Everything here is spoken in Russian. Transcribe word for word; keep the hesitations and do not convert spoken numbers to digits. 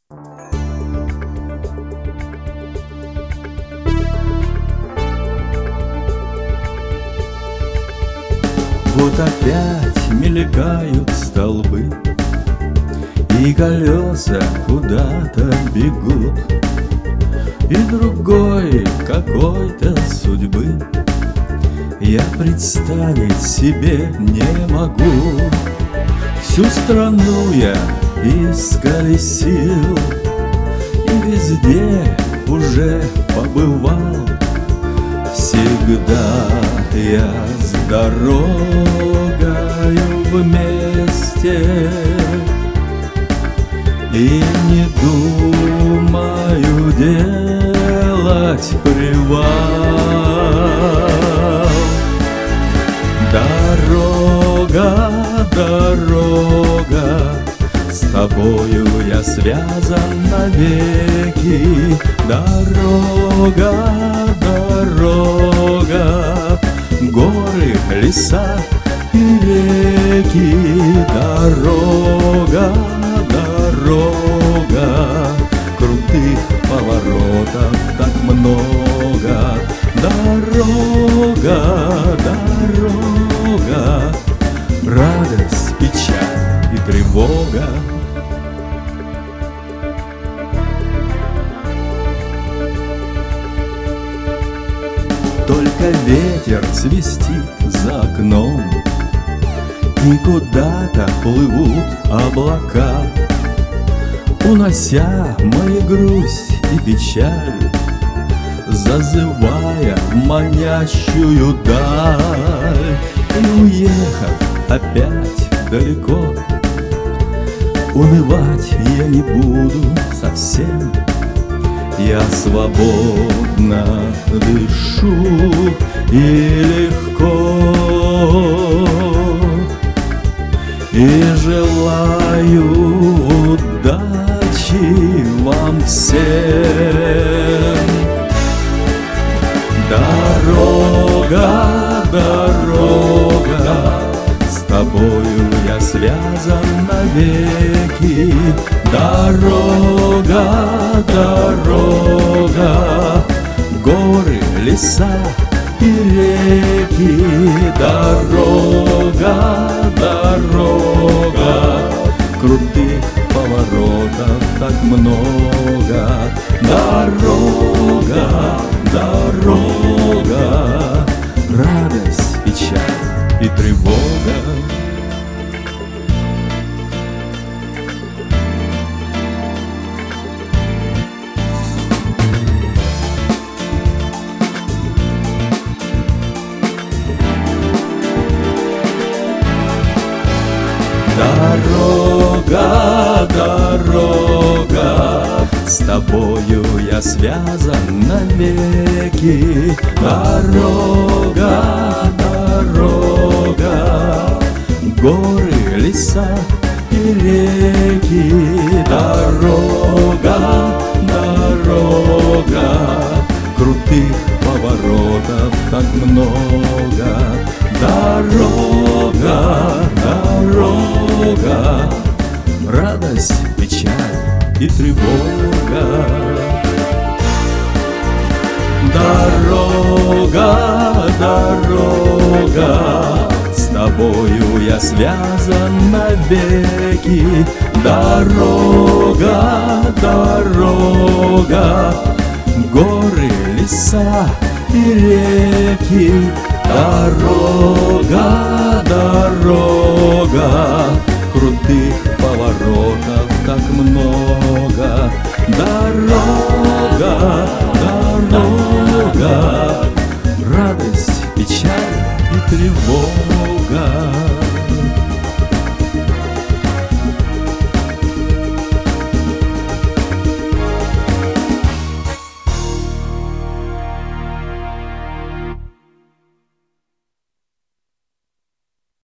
Вот опять мелькают столбы, и колеса куда-то бегут, и другой какой-то судьбы я представить себе не могу. Всю страну я исколесил, и везде уже побывал. Всегда я с дорогою вместе, и не думаю делать привал. Дорога, дорога, с тобою я связан навеки. Дорога, дорога, горы, леса и реки. Дорога, дорога, крутых поворотов так много. Дорога, дорога, радость, печаль и тревога. Только ветер свистит за окном, и куда-то плывут облака, унося мою грусть и печаль, зазывая в манящую даль. И уехав опять далеко, унывать я не буду совсем. Я свободно дышу и легко, и желаю удачи вам всем. Дорога, дорога, с тобою я связан навеки. Дорога, дорога, горы, леса и реки. Дорога, дорога, крутых поворотов так много. Дорога, дорога, радость, печаль и тревога. Дорога, дорога, с тобою я связан навеки. Дорога, дорога, горы, леса и реки. Дорога, дорога, крутых поворотов так много. Дорога, дорога, радость, печаль и тревога. Дорога, дорога, с тобою я связан навеки. Дорога, дорога, горы, леса и реки. Дорога, дорога, крутых поворотов так много. Дорога,